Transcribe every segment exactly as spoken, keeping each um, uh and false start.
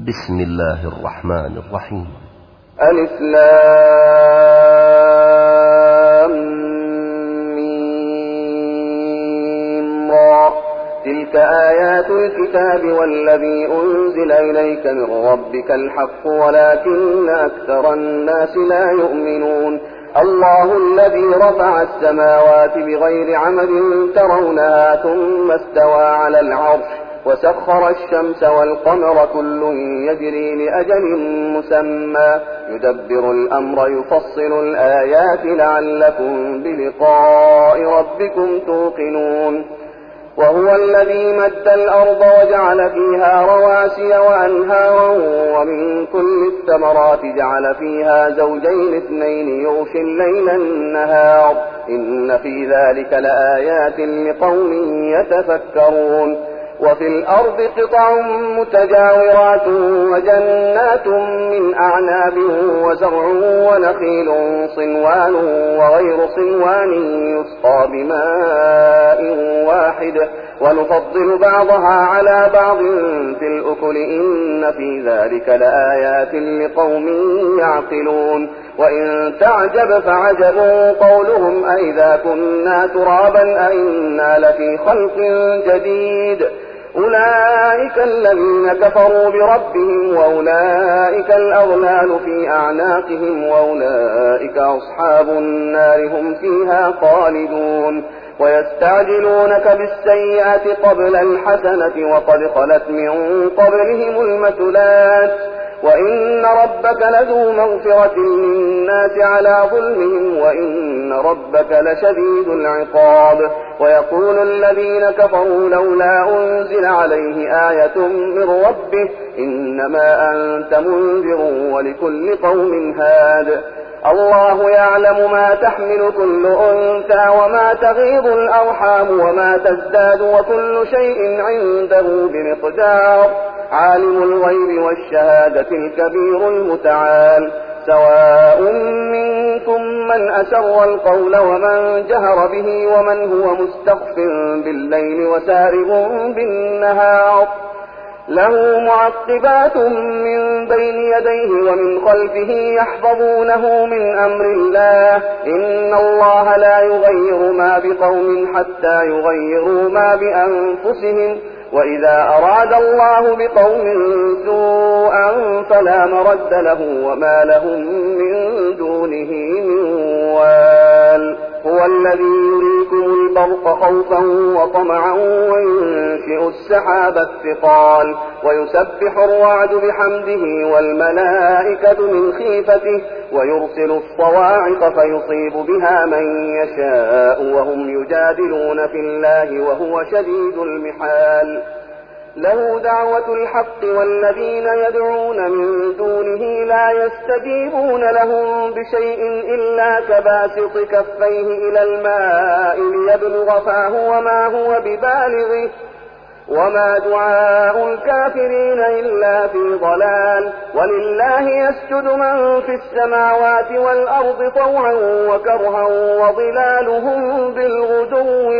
بسم الله الرحمن الرحيم. ألف لام ميم را. تلك آيات الكتاب والذي أنزل إليك من ربك الحق ولكن أكثر الناس لا يؤمنون. الله الذي رفع السماوات بغير عمد ترونها ثم استوى على العرش وسخر الشمس والقمر كل يجري لأجل مسمى يدبر الأمر يفصل الآيات لعلكم بلقاء ربكم توقنون. وهو الذي مد الأرض وجعل فيها رواسي وأنهارا ومن كل الثمرات جعل فيها زوجين اثنين يغشي الليل النهار إن في ذلك لآيات لقوم يتفكرون. وفي الأرض قطع متجاورات وجنات من أعناب وزرع ونخيل صنوان وغير صنوان يسقى بماء واحد ونفضل بعضها على بعض في الأكل إن في ذلك لآيات لقوم يعقلون. وإن تعجب فعجب قولهم أئذا كنا ترابا أئنا لفي خلق جديد أولئك الذين كفروا بربهم وأولئك الأغلال في أعناقهم وأولئك أصحاب النار هم فيها خالدون. ويستعجلونك بالسيئة قبل الحسنة وقد خلت من قبلهم المثلات وإن ربك لذو مغفرة للناس على ظلمهم وإن ربك لشديد العقاب. ويقول الذين كفروا لولا أنزل عليه آية من ربه إنما أنت منذر ولكل قوم هاد. الله يعلم ما تحمل كل أنثى وما تغيض الأرحام وما تزداد وكل شيء عنده بمقدار. عالم الغيب والشهادة الكبير المتعال. سواء منكم من أسر القول ومن جهر به ومن هو مستخف بالليل وسارب بالنهار له معقبات من بين يديه ومن خلفه يحفظونه من أمر الله إن الله لا يغير ما بقوم حتى يغيروا ما بأنفسهم وإذا أراد الله بقوم سوءا فلا مرد له وما لهم من دونه من وال. هو الذي يريكم البرق خوفا وطمعا وينشئ السحاب الثقال ويسبح الرعد بحمده والملائكة من خيفته ويرسل الصواعق فيصيب بها من يشاء وهم يجادلون في الله وهو شديد المحال. له دعوة الحق والذين يدعون من دونه لا يستجيبون لهم بشيء إلا كباسط كفيه إلى الماء ليبلغ فاه وما هو ببالغه وما دعاء الكافرين إلا في ضلال. ولله يسجد من في السماوات والأرض طوعا وكرها وظلالهم بالغدو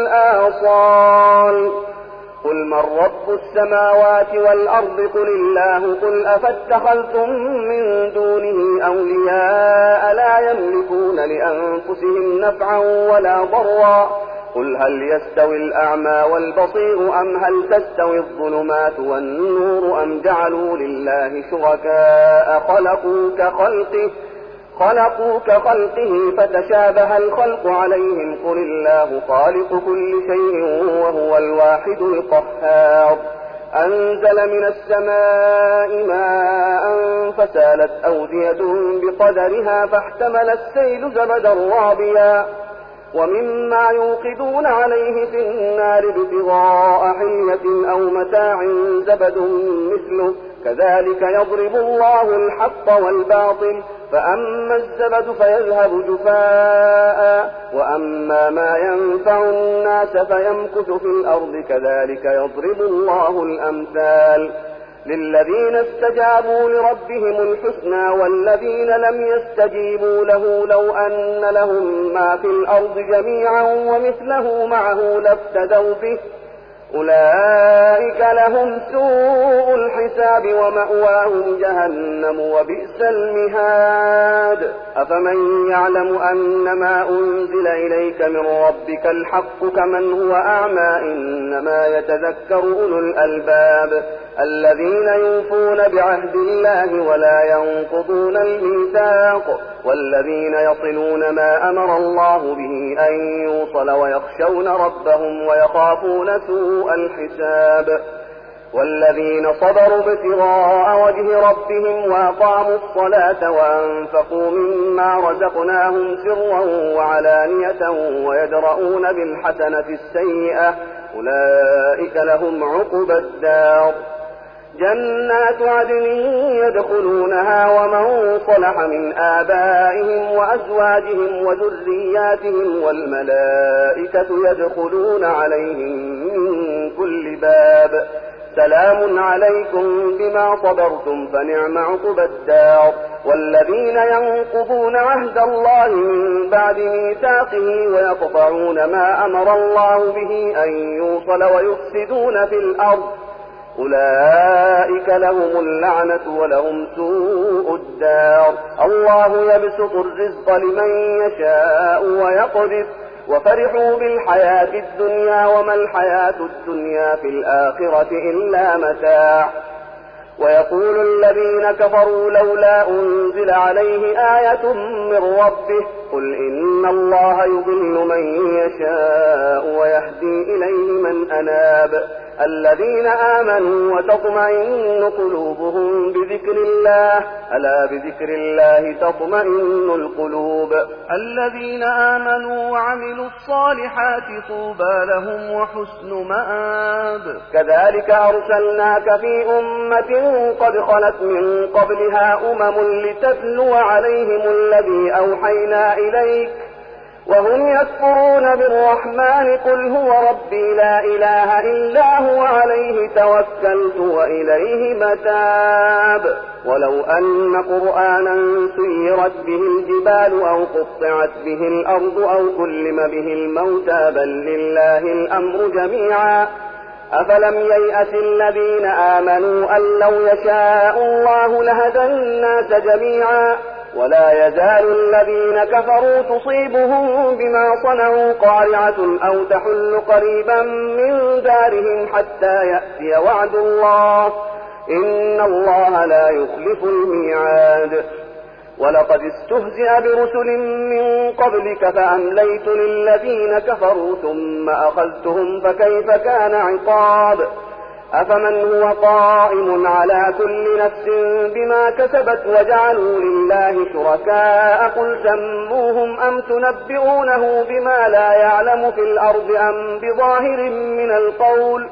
والآصال. قل من رب السماوات والأرض قل الله قل أفاتخذتم من دونه أولياء لا يملكون لأنفسهم نفعا ولا ضرا قل هل يستوي الأعمى والبصير أم هل تستوي الظلمات والنور أم جعلوا لله شركاء خلقوا كخلقه خلقوا كخلقه فتشابه الخلق عليهم قل الله خالق كل شيء وهو الواحد القهار. أنزل من السماء ماء فسالت أودية بقدرها فاحتمل السيل زبدا رابيا ومما يوقدون عليه في النار ابتغاء حلية أو متاع زبد مثله كذلك يضرب الله الحق والباطل فأما الزبد فيذهب جفاء وأما ما ينفع الناس فيمكث في الأرض كذلك يضرب الله الأمثال. للذين استجابوا لربهم الحسنى والذين لم يستجيبوا له لو أن لهم ما في الأرض جميعا ومثله معه لافتدوا به أولئك لهم سوء الحساب ومأواهم جهنم وبئس المهاد. أفمن يعلم أنما أنزل إليك من ربك الحق كمن هو أعمى إنما يتذكر أولو الألباب الذين يوفون بعهد الله ولا ينقضون الميثاق والذين يصلون ما أمر الله به أن يوصل ويخشون ربهم ويخافون سوء الحساب والذين صبروا ابتغاء وجه ربهم وأقاموا الصلاة وأنفقوا مما رزقناهم سرا وعلانية ويدرؤون بالحسنة السيئة أولئك لهم عقبى الدار جنات عدن يدخلونها ومن صلح من آبائهم وأزواجهم وذرياتهم والملائكة يدخلون عليهم من كل باب سلام عليكم بما صبرتم فنعم عقبى الدار. والذين ينقضون عهد الله من بعد ميثاقه ويقطعون ما أمر الله به أن يوصل ويفسدون في الأرض أولئك لهم اللعنة ولهم سوء الدار. الله يبسط الرزق لمن يشاء ويقدر وفرحوا بالحياة الدنيا وما الحياة الدنيا في الآخرة إلا متاع. ويقول الذين كفروا لولا أنزل عليه آية من ربه قل إن الله يضل من يشاء ويهدي إليه من أناب الذين آمنوا وتطمئن قلوبهم بذكر الله ألا بذكر الله تطمئن القلوب. الذين آمنوا وعملوا الصالحات طوبى لهم وحسن مآب. كذلك أرسلناك في أمة قد خلت من قبلها أمم لتتلو عليهم الذي أوحينا إليك وهم يكفرون بالرحمن قل هو ربي لا إله إلا هو عليه توكلت وإليه متاب. ولو أن قرآنا سيرت به الجبال أو قطعت به الأرض أو كلم به الموتى بل لله الأمر جميعا أفلم ييأس الذين آمنوا أن لو يشاء الله لهدى الناس جميعا ولا يزال الذين كفروا تصيبهم بما صنعوا قارعة أو تحل قريبا من دارهم حتى يأتي وعد الله إن الله لا يخلف الميعاد. ولقد استهزئ برسل من قبلك فأمليت للذين كفروا ثم أخذتهم فكيف كان عقاب. أفمن هو قائم على كل نفس بما كسبت وجعلوا لله شركاء قل سموهم أم تنبئونه بما لا يعلم في الأرض أم بظاهر من القول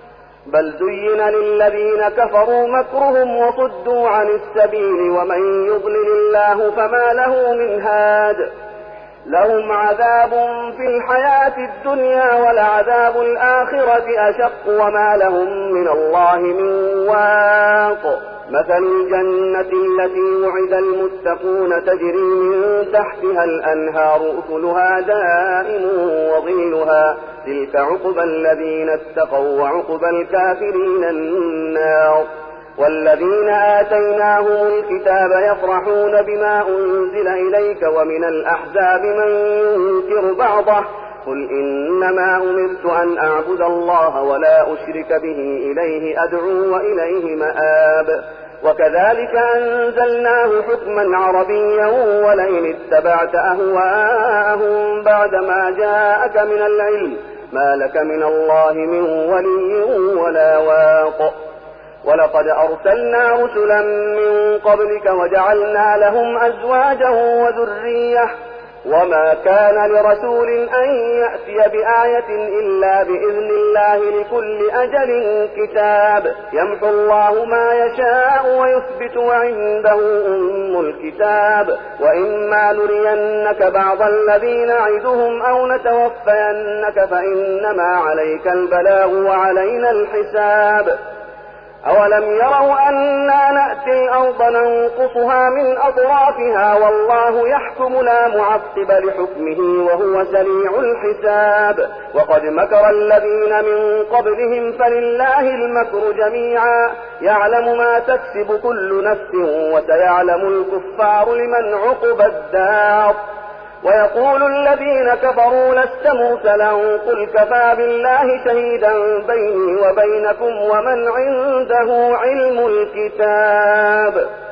بل زين للذين كفروا مكرهم وصدوا عن السبيل ومن يضلل الله فما له من هاد. لهم عذاب في الحياة الدنيا ولعذاب الآخرة أشق وما لهم من الله من واق. مثل الجنة التي وعد المتقون تجري من تحتها الأنهار أكلها دائم وظلها تلك عقبى الذين اتقوا وعقبى الكافرين النار. والذين آتيناهم الكتاب يفرحون بما أنزل إليك ومن الأحزاب من ينكر بعضه قل إنما أمرت أن أعبد الله ولا أشرك به إليه أدعو وإليه مآب. وكذلك أنزلناه حكما عربيا ولئن اتبعت أهواءهم بعدما جاءك من العلم ما لك من الله من ولي ولا واق. ولقد أرسلنا رسلا من قبلك وجعلنا لهم أزواجا وذرية وما كان لرسول أن يأتي بآية إلا بإذن الله لكل أجل كتاب يمحو الله ما يشاء ويثبت وعنده أم الكتاب وإما نرينك بعض الذي نعدهم أو نتوفينك فإنما عليك البلاغ وعلينا الحساب. أولم يروا أنا نأتي الأرض نقصها من أطرافها والله يحكم لا معقب لحكمه وهو سريع الحساب. وقد مكر الذين من قبلهم فلله المكر جميعا يعلم ما تكسب كل نفس وسيعلم الكفار لمن عقب الدار. ويقول الذين كفروا لست مرسلا قل كفى بالله شهيدا بيني وبينكم ومن عنده علم الكتاب.